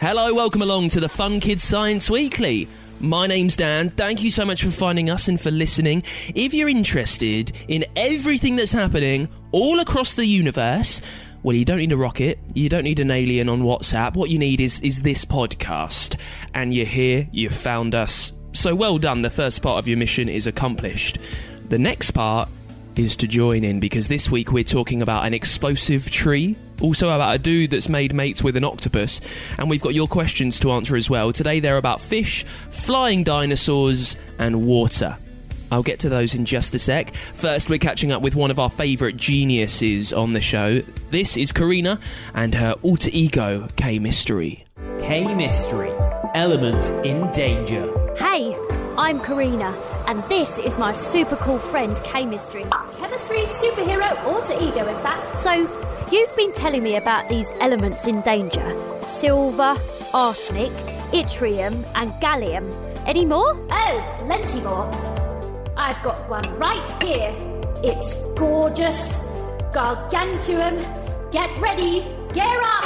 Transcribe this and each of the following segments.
Hello, welcome along to the Fun Kids Science Weekly. My name's Dan. Thank you so much for finding us and for listening. If you're interested in everything that's happening all across the universe, well, you don't need a rocket, you don't need an alien on WhatsApp. What you need is this podcast. And you're here, you've found us. So well done, the first part of your mission is accomplished. The next part is to join in, because this week we're talking about an explosive tree, also about a dude that's made mates with an octopus, and we've got your questions to answer as well. Today they're about fish, flying dinosaurs, and water. I'll get to those in just a sec. First, we're catching up with one of our favourite geniuses on the show. This is Karina and her alter ego, K-Mystery. K-Mystery, elements in danger. Hey, I'm Karina, and this is my super cool friend, K-Mystery. Chemistry superhero alter ego, in fact. So, you've been telling me about these elements in danger. Silver, arsenic, yttrium, and gallium. Any more? Oh, plenty more. I've got one right here. It's gorgeous, gargantuan. Get ready, gear up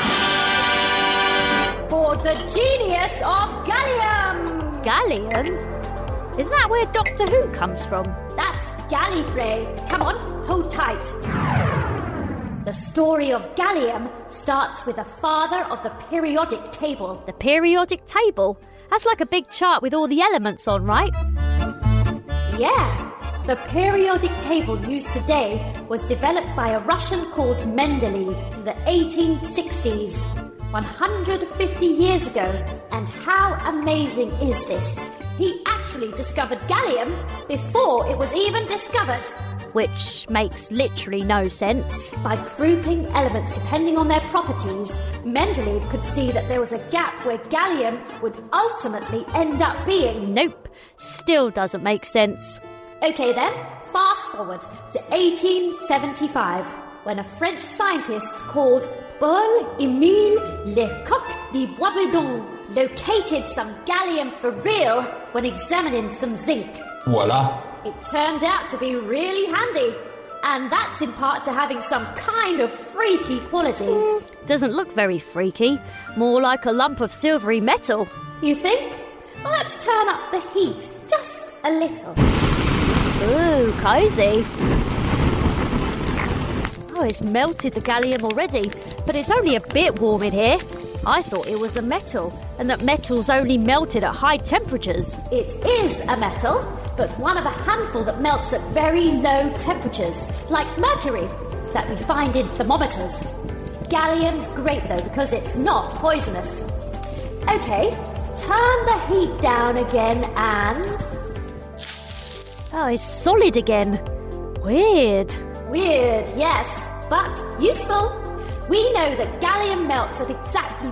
for the genius of gallium. Gallium? Is that where Doctor Who comes from? That's Gallifrey. Come on, hold tight. The story of gallium starts with the father of the periodic table. The periodic table? That's like a big chart with all the elements on, right? Yeah. The periodic table used today was developed by a Russian called Mendeleev in the 1860s, 150 years ago. And how amazing is this? He actually discovered gallium before it was even discovered. Which makes literally no sense. By grouping elements depending on their properties, Mendeleev could see that there was a gap where gallium would ultimately end up being. Nope, still doesn't make sense. Okay then, fast forward to 1875, when a French scientist called Paul-Émile Lecoq de Boisbedon located some gallium for real when examining some zinc. Voila. It turned out to be really handy, and that's in part to having some kind of freaky qualities. Doesn't look very freaky, more like a lump of silvery metal. You think? Well, let's turn up the heat just a little. Ooh, cosy. Oh, it's melted the gallium already, but it's only a bit warm in here. I thought it was a metal, and that metals only melted at high temperatures. It is a metal, but one of a handful that melts at very low temperatures, like mercury, that we find in thermometers. Gallium's great, though, because it's not poisonous. Okay, turn the heat down again and... Oh, it's solid again. Weird. Weird, yes, but useful. We know that gallium melts at exactly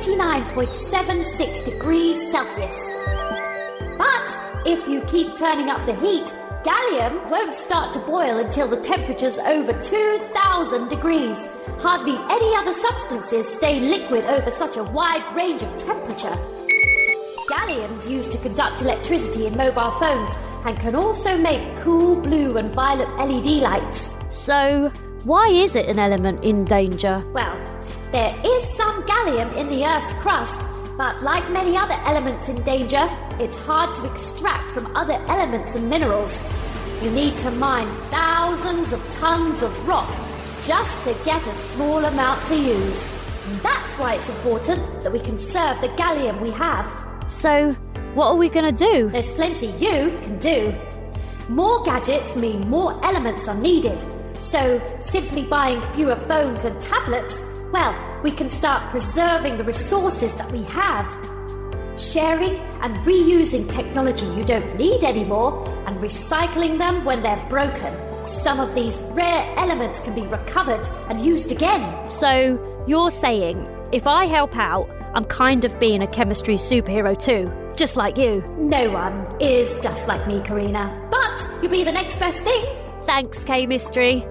29.76 degrees Celsius. But if you keep turning up the heat, gallium won't start to boil until the temperature's over 2,000 degrees. Hardly any other substances stay liquid over such a wide range of temperature. Gallium's used to conduct electricity in mobile phones and can also make cool blue and violet LED lights. So, why is it an element in danger? Well, there is some gallium in the Earth's crust, but like many other elements in danger, it's hard to extract from other elements and minerals. You need to mine thousands of tons of rock just to get a small amount to use. And that's why it's important that we conserve the gallium we have. So, what are we going to do? There's plenty you can do. More gadgets mean more elements are needed. So, simply buying fewer phones and tablets, well, we can start preserving the resources that we have. Sharing and reusing technology you don't need anymore and recycling them when they're broken. Some of these rare elements can be recovered and used again. So, you're saying, if I help out, I'm kind of being a chemistry superhero too, just like you. No one is just like me, Karina. But you'll be the next best thing. Thanks, K-Mystery.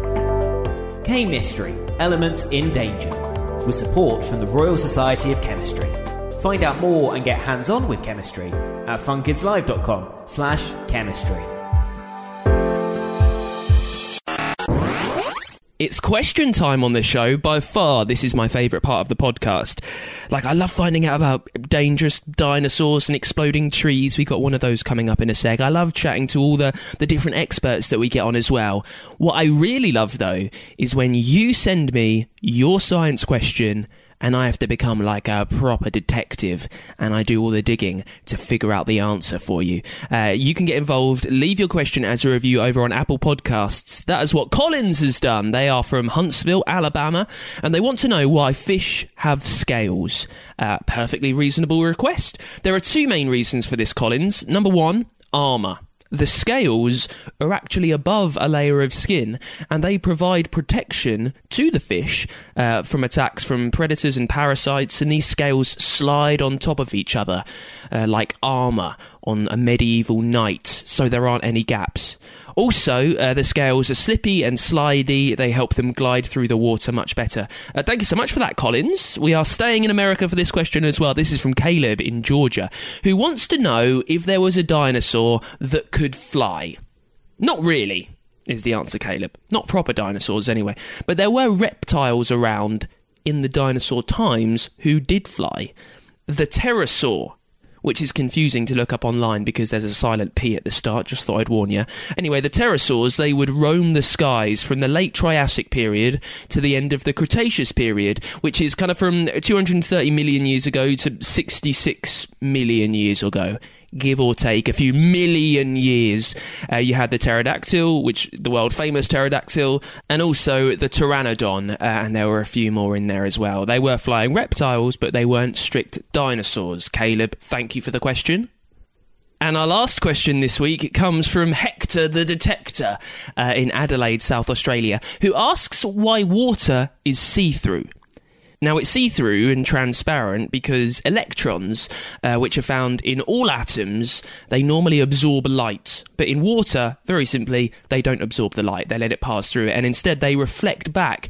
K-Mystery, elements in danger. With support from the Royal Society of Chemistry. Find out more and get hands-on with chemistry at funkidslive.com/chemistry. It's question time on the show. By far, this is my favourite part of the podcast. Like, I love finding out about dangerous dinosaurs and exploding trees. We got one of those coming up in a sec. I love chatting to all the different experts that we get on as well. What I really love, though, is when you send me your science question and I have to become like a proper detective and I do all the digging to figure out the answer for you. You can get involved. Leave your question as a review over on Apple Podcasts. That is what Collins has done. They are from Huntsville, Alabama, and they want to know why fish have scales. Perfectly reasonable request. There are two main reasons for this, Collins. Number one, armour. The scales are actually above a layer of skin, and they provide protection to the fish from attacks from predators and parasites, and these scales slide on top of each other like armour on a medieval knight, so there aren't any gaps. Also, the scales are slippy and slidey. They help them glide through the water much better. Thank you so much for that, Collins. We are staying in America for this question as well. This is from Caleb in Georgia, who wants to know if there was a dinosaur that could fly. Not really, is the answer, Caleb. Not proper dinosaurs, anyway. But there were reptiles around in the dinosaur times who did fly. The pterosaur, which is confusing to look up online because there's a silent P at the start, just thought I'd warn you. Anyway, the pterosaurs, they would roam the skies from the late Triassic period to the end of the Cretaceous period, which is kind of from 230 million years ago to 66 million years ago. Give or take a few million years. You had the pterodactyl, which the world-famous pterodactyl, and also the pteranodon, and there were a few more in there as well. They were flying reptiles, but they weren't strict dinosaurs. Caleb, thank you for the question. And our last question this week comes from Hector the Detector in Adelaide, South Australia, who asks why water is see-through. Now, it's see-through and transparent because electrons, which are found in all atoms, they normally absorb light. But in water, very simply, they don't absorb the light. They let it pass through it, and instead they reflect back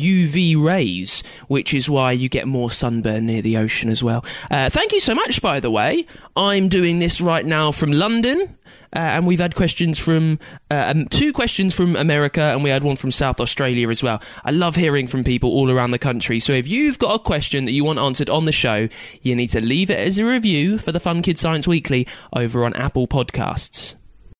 UV rays, which is why you get more sunburn near the ocean as well. Thank you so much, by the way. I'm doing this right now from London. And we've had questions from two questions from America, and we had one from South Australia as well. I love hearing from people all around the country. So if you've got a question that you want answered on the show, you need to leave it as a review for the Fun Kids Science Weekly over on Apple Podcasts.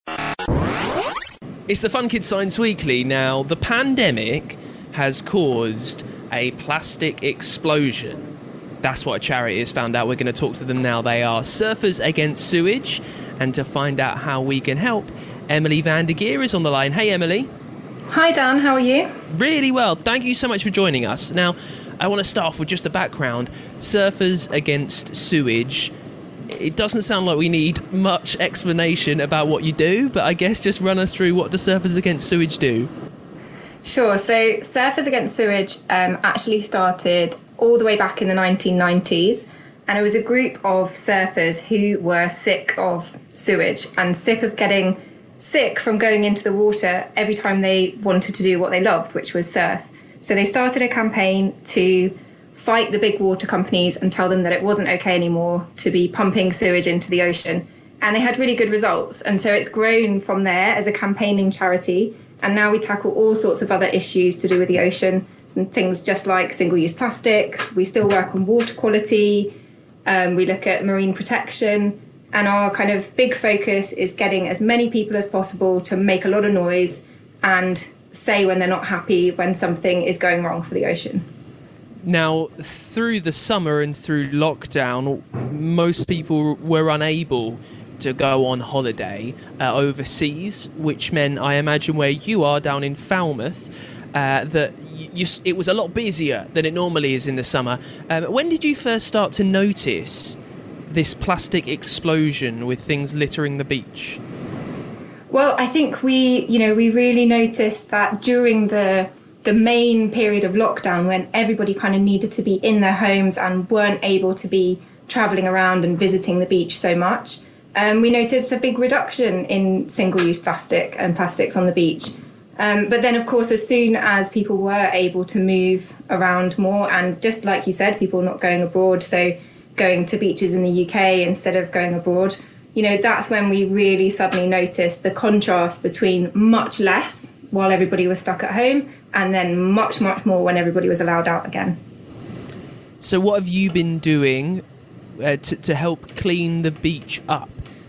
It's the Fun Kids Science Weekly. Now, the pandemic has caused a plastic explosion. That's what a charity has found out. We're going to talk to them now. They are Surfers Against Sewage. And to find out how we can help, Emily van der Geer is on the line. Hey, Emily. Hi, Dan. How are you? Really well. Thank you so much for joining us. Now, I want to start off with just the background. Surfers Against Sewage. It doesn't sound like we need much explanation about what you do, but I guess just run us through what do Surfers Against Sewage do? Sure. So Surfers Against Sewage actually started all the way back in the 1990s. And it was a group of surfers who were sick of sewage and sick of getting sick from going into the water every time they wanted to do what they loved, which was surf. So they started a campaign to fight the big water companies and tell them that it wasn't okay anymore to be pumping sewage into the ocean. And they had really good results. And so it's grown from there as a campaigning charity. And now we tackle all sorts of other issues to do with the ocean, and things just like single-use plastics. We still work on water quality. We look at marine protection, and our kind of big focus is getting as many people as possible to make a lot of noise and say when they're not happy when something is going wrong for the ocean. Now, through the summer and through lockdown, most people were unable to go on holiday overseas, which meant, I imagine where you are down in Falmouth, that it was a lot busier than it normally is in the summer. When did you first start to notice this plastic explosion with things littering the beach? Well, I think we really noticed that during the main period of lockdown, when everybody kind of needed to be in their homes and weren't able to be travelling around and visiting the beach so much, we noticed a big reduction in single-use plastic and plastics on the beach. But then, of course, as soon as people were able to move around more, and just like you said, people not going abroad, so going to beaches in the UK instead of going abroad, that's when we really suddenly noticed the contrast between much less while everybody was stuck at home and then much, much more when everybody was allowed out again. So what have you been doing to help clean the beach up?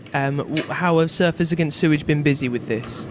How have Surfers Against Sewage been busy with this?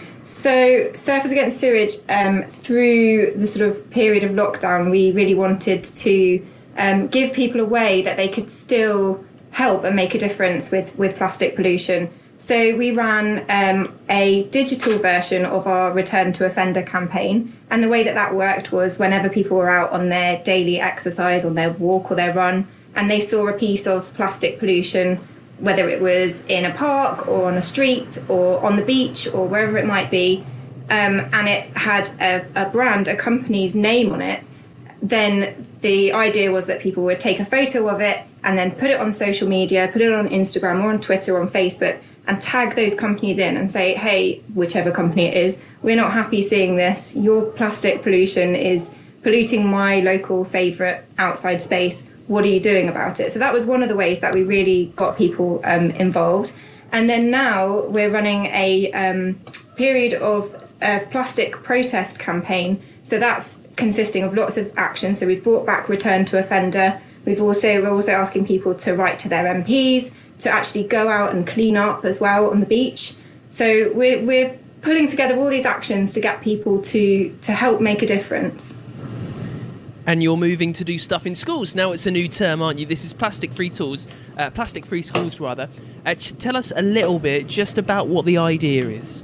So Surfers Against Sewage, through the sort of period of lockdown, we really wanted to give people a way that they could still help and make a difference with plastic pollution. So we ran a digital version of our Return to Offender campaign, and the way that worked was whenever people were out on their daily exercise, on their walk or their run, and they saw a piece of plastic pollution, whether it was in a park or on a street or on the beach or wherever it might be, and it had a brand, a company's name on it, then the idea was that people would take a photo of it and then put it on social media, put it on Instagram or on Twitter or on Facebook, and tag those companies in and say, hey, whichever company it is, we're not happy seeing this. Your plastic pollution is polluting my local favourite outside space. What are you doing about it? So that was one of the ways that we really got people involved. And then now we're running a period of plastic protest campaign. So that's consisting of lots of actions. So we've brought back Return to Offender. We're also asking people to write to their MPs, to actually go out and clean up as well on the beach. So we're pulling together all these actions to get people to help make a difference. And you're moving to do stuff in schools. Now it's a new term, aren't you? This is plastic-free schools, rather. Tell us a little bit just about what the idea is.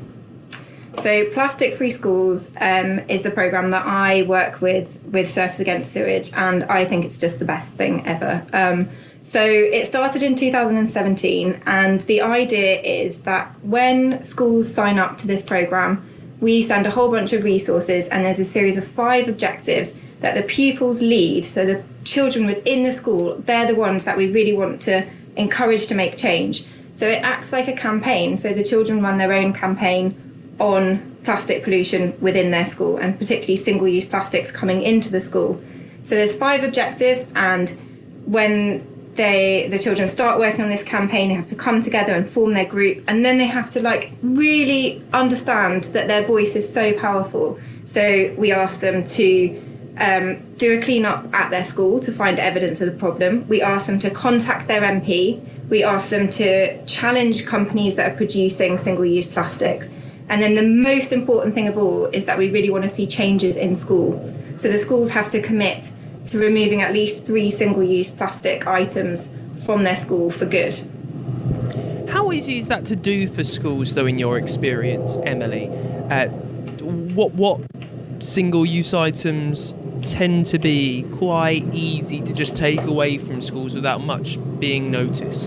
So Plastic Free Schools is the programme that I work with Surfers Against Sewage, and I think it's just the best thing ever. So it started in 2017, and the idea is that when schools sign up to this programme, we send a whole bunch of resources, and there's a series of 5 objectives that the pupils lead. So the children within the school, they're the ones that we really want to encourage to make change. So it acts like a campaign. So the children run their own campaign on plastic pollution within their school, and particularly single-use plastics coming into the school. So there's 5 objectives, and when the children start working on this campaign, they have to come together and form their group, and then they have to really understand that their voice is so powerful. So we ask them to do a clean-up at their school to find evidence of the problem. We ask them to contact their MP. We ask them to challenge companies that are producing single-use plastics. And then the most important thing of all is that we really want to see changes in schools. So the schools have to commit to removing at least 3 single-use plastic items from their school for good. How easy is that to do for schools, though, in your experience, Emily? What single-use items tend to be quite easy to just take away from schools without much being noticed?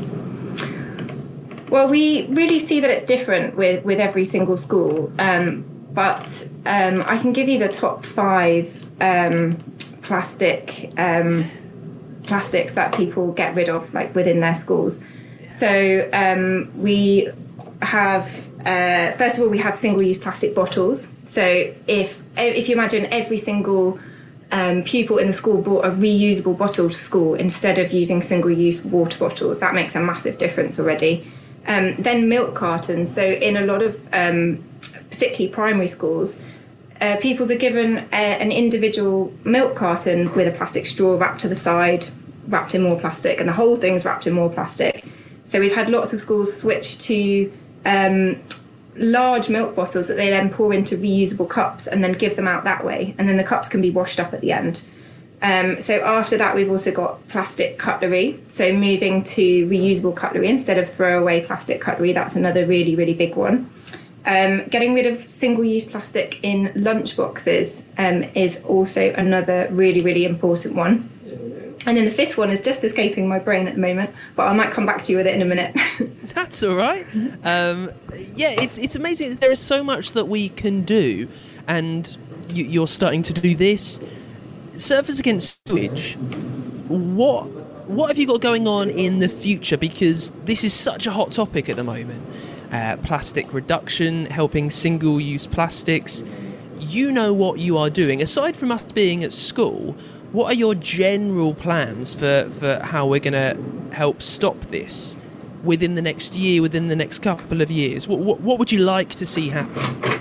Well, we really see that it's different with every single school, but I can give you the top 5 plastics that people get rid of within their schools. So we have first of all, we have single-use plastic bottles. So if you imagine every single pupil in the school brought a reusable bottle to school instead of using single-use water bottles, that makes a massive difference already. Then milk cartons. So in a lot of particularly primary schools, pupils are given an individual milk carton with a plastic straw wrapped to the side, wrapped in more plastic, and the whole thing's wrapped in more plastic. So we've had lots of schools switch to large milk bottles that they then pour into reusable cups and then give them out that way, and then the cups can be washed up at the end. So after that, we've also got plastic cutlery, so moving to reusable cutlery instead of throwaway plastic cutlery. That's another really, really big one. Getting rid of single-use plastic in lunch boxes is also another really, really important one. And then the 5th one is just escaping my brain at the moment, but I might come back to you with it in a minute. That's all right. It's amazing. There is so much that we can do, and you're starting to do this. Surfers Against Sewage, what have you got going on in the future? Because this is such a hot topic at the moment. Plastic reduction, helping single-use plastics. You know what you are doing. Aside from us being at school, what are your general plans for how we're going to help stop this within the next year, within the next couple of years? What would you like to see happen?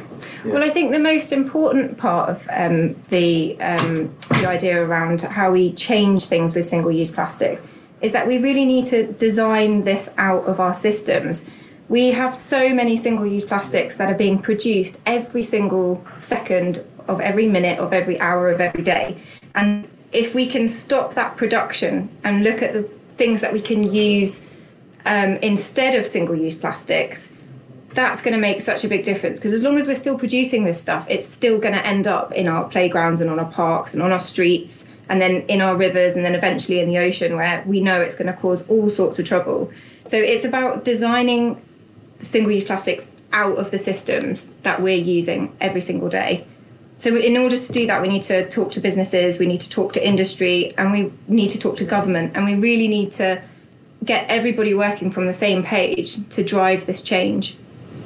Well, I think the most important part of the idea around how we change things with single-use plastics is that we really need to design this out of our systems. We have so many single-use plastics that are being produced every single second of every minute of every hour of every day. And if we can stop that production and look at the things that we can use instead of single-use plastics, that's going to make such a big difference, because as long as we're still producing this stuff, it's still going to end up in our playgrounds and on our parks and on our streets and then in our rivers and then eventually in the ocean, where we know it's going to cause all sorts of trouble. So it's about designing single-use plastics out of the systems that we're using every single day. So in order to do that, we need to talk to businesses, we need to talk to industry, and we need to talk to government, and we really need to get everybody working from the same page to drive this change.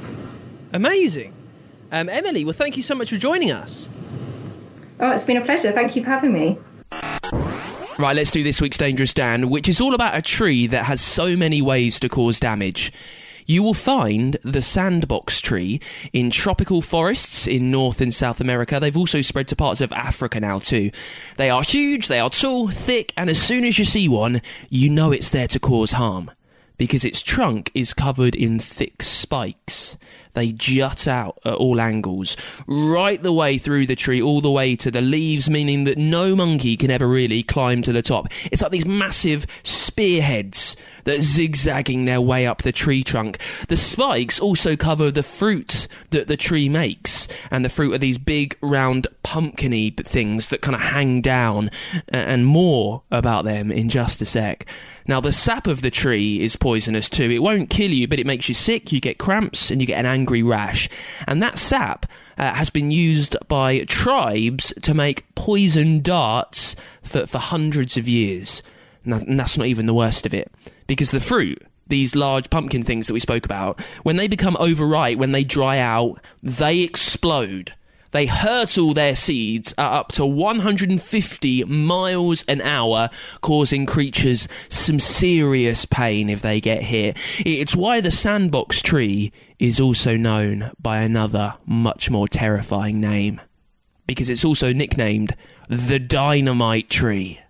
Amazing. Emily, well, thank you so much for joining us. Oh, it's been a pleasure. Thank you for having me. Right, let's do this week's Dangerous Dan, which is all about a tree that has so many ways to cause damage. You will find the sandbox tree in tropical forests in North and South America. They've also spread to parts of Africa now too. They are huge, they are tall, thick, and as soon as you see one, you know it's there to cause harm, because its trunk is covered in thick spikes. They jut out at all angles, right the way through the tree, all the way to the leaves, meaning that no monkey can ever really climb to the top. It's like these massive spearheads that are zigzagging their way up the tree trunk. The spikes also cover the fruit that the tree makes, and the fruit are these big, round, pumpkin-y things that kind of hang down, and more about them in just a sec. Now, the sap of the tree is poisonous too. It won't kill you, but it makes you sick, you get cramps, and you get an angry rash. And that sap has been used by tribes to make poison darts for hundreds of years. And that's not even the worst of it, because the fruit, these large pumpkin things that we spoke about, when they become overripe, when they dry out, they explode. They hurtle their seeds at up to 150 miles an hour, causing creatures some serious pain if they get hit. It's why the sandbox tree is also known by another much more terrifying name, because it's also nicknamed the dynamite tree.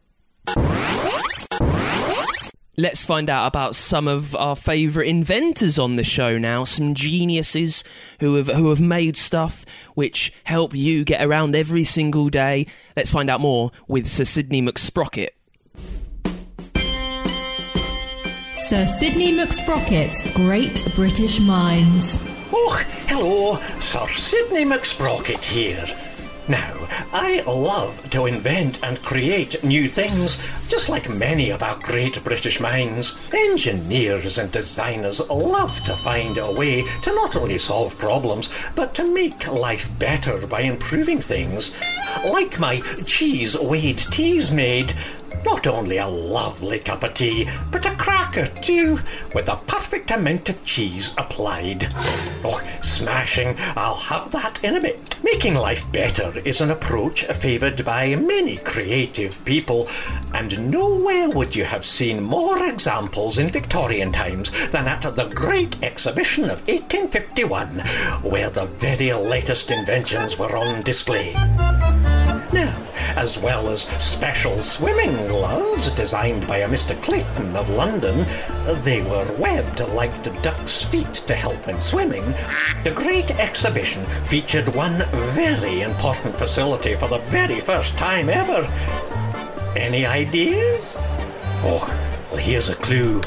Let's find out about some of our favourite inventors on the show now, some geniuses who have made stuff which help you get around every single day. Let's find out more with Sir Sidney McSprocket. Sir Sidney McSprocket's Great British Minds. Oh, hello, Sir Sidney McSprocket here. Now, I love to invent and create new things, just like many of our great British minds. Engineers and designers love to find a way to not only solve problems, but to make life better by improving things. Like my cheese-weighed teas made. Not only a lovely cup of tea, but a cracker too, with the perfect amount of cheese applied. Oh, smashing, I'll have that in a bit. Making life better is an approach favoured by many creative people, and nowhere would you have seen more examples in Victorian times than at the Great Exhibition of 1851, where the very latest inventions were on display. Now, as well as special swimming gloves designed by a Mr. Clayton of London, they were webbed like the duck's feet to help in swimming. The Great Exhibition featured one very important facility for the very first time ever. Any ideas? Oh, well, here's a clue.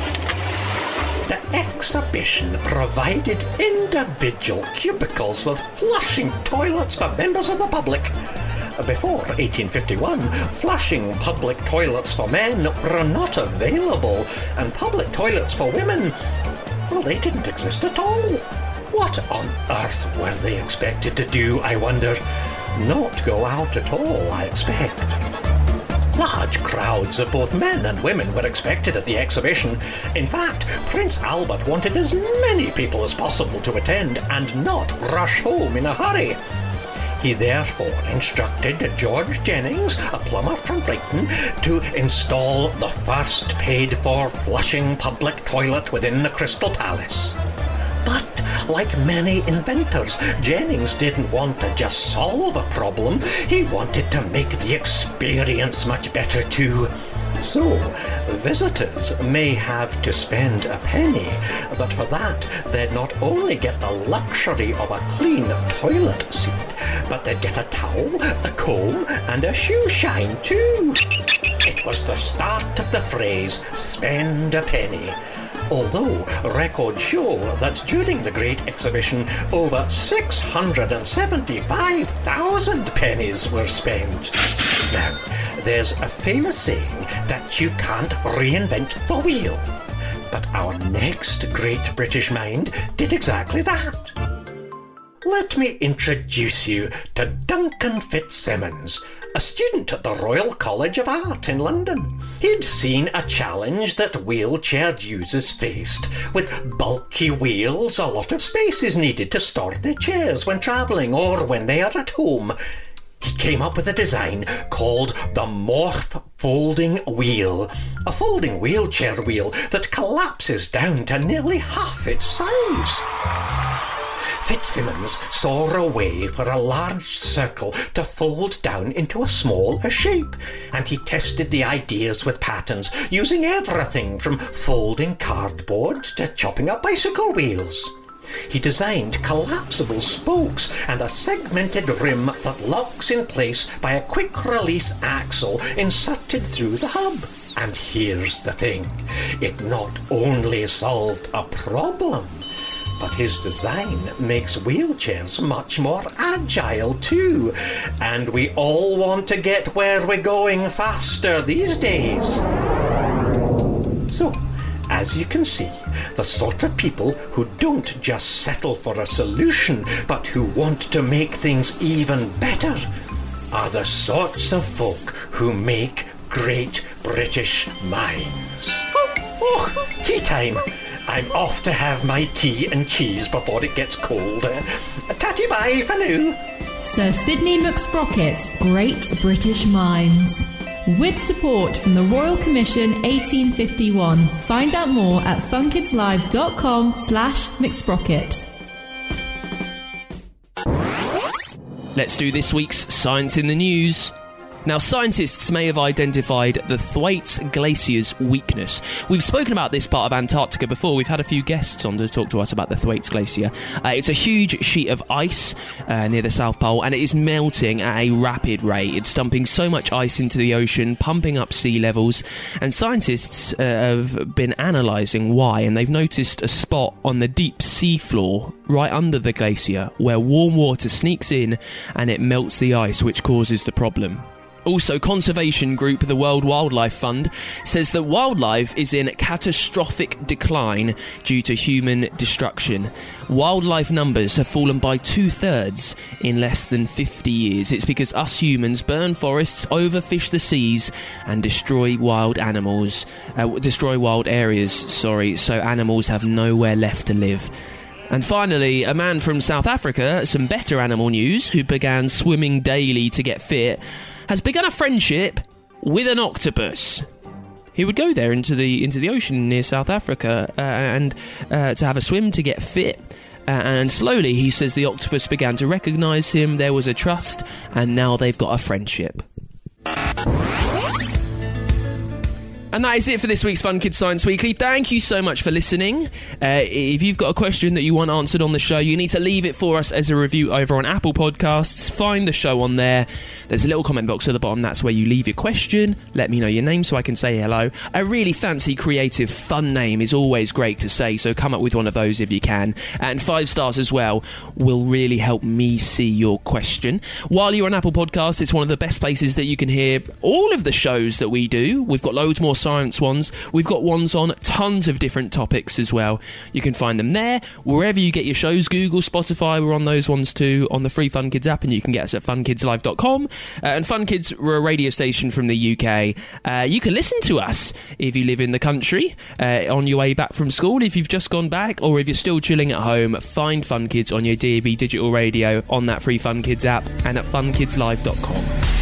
The exhibition provided individual cubicles with flushing toilets for members of the public. Before 1851, flushing public toilets for men were not available, and public toilets for women, well, they didn't exist at all. What on earth were they expected to do, I wonder? Not go out at all, I expect. Large crowds of both men and women were expected at the exhibition. In fact, Prince Albert wanted as many people as possible to attend and not rush home in a hurry. He therefore instructed George Jennings, a plumber from Brighton, to install the first paid-for flushing public toilet within the Crystal Palace. But like many inventors, Jennings didn't want to just solve a problem, he wanted to make the experience much better too. So, visitors may have to spend a penny, but for that, they'd not only get the luxury of a clean toilet seat, but they'd get a towel, a comb, and a shoe shine too. It was the start of the phrase, spend a penny. Although records show that during the Great Exhibition, over 675,000 pennies were spent. Now, there's a famous saying that you can't reinvent the wheel. But our next Great British Mind did exactly that. Let me introduce you to Duncan Fitzsimmons, a student at the Royal College of Art in London. He'd seen a challenge that wheelchair users faced. With bulky wheels, a lot of space is needed to store their chairs when travelling or when they are at home. He came up with a design called the Morph Folding Wheel, a folding wheelchair wheel that collapses down to nearly half its size. Fitzsimmons saw a way for a large circle to fold down into a smaller shape, and he tested the ideas with patterns, using everything from folding cardboard to chopping up bicycle wheels. He designed collapsible spokes and a segmented rim that locks in place by a quick-release axle inserted through the hub. And here's the thing, it not only solved a problem, but his design makes wheelchairs much more agile too. And we all want to get where we're going faster these days. So, as you can see, the sort of people who don't just settle for a solution, but who want to make things even better, are the sorts of folk who make Great British Minds. Oh, tea time! I'm off to have my tea and cheese before it gets cold. Tatty bye for now. Sir Sidney McSprocket's Great British Minds. With support from the Royal Commission 1851. Find out more at funkidslive.com/McSprocket. Let's do this week's Science in the News. Now, scientists may have identified the Thwaites Glacier's weakness. We've spoken about this part of Antarctica before. We've had a few guests on to talk to us about the Thwaites Glacier. It's a huge sheet of ice near the South Pole, and it is melting at a rapid rate. It's dumping so much ice into the ocean, pumping up sea levels, and scientists have been analysing why, and they've noticed a spot on the deep sea floor right under the glacier where warm water sneaks in and it melts the ice, which causes the problem. Also, conservation group the World Wildlife Fund says that wildlife is in catastrophic decline due to human destruction. Wildlife numbers have fallen by 2/3 in less than 50 years. It's because us humans burn forests, overfish the seas, and destroy wild areas, so animals have nowhere left to live. And finally, a man from South Africa, some better animal news, who began swimming daily to get fit, has begun a friendship with an octopus. He would go there into the ocean near South Africa and to have a swim to get fit. And slowly, he says, the octopus began to recognise him, there was a trust, and now they've got a friendship. And that is it for this week's Fun Kids Science Weekly. Thank you so much for listening. If you've got a question that you want answered on the show, you need to leave it for us as a review over on Apple Podcasts. Find the show on there. There's a little comment box at the bottom. That's where you leave your question. Let me know your name so I can say hello. A really fancy, creative, fun name is always great to say, so come up with one of those if you can. And 5 stars as well will really help me see your question. While you're on Apple Podcasts, it's one of the best places that you can hear all of the shows that we do. We've got loads more science ones. We've got ones on tons of different topics as well. You can find them there, wherever you get your shows. Google, Spotify, we're on those ones too, on the free Fun Kids app, and you can get us at funkidslive.com. And Fun Kids, we're a radio station from the UK. You can listen to us if you live in the country, on your way back from school, if you've just gone back, or if you're still chilling at home. Find Fun Kids on your DAB digital radio, on that free Fun Kids app, and at funkidslive.com.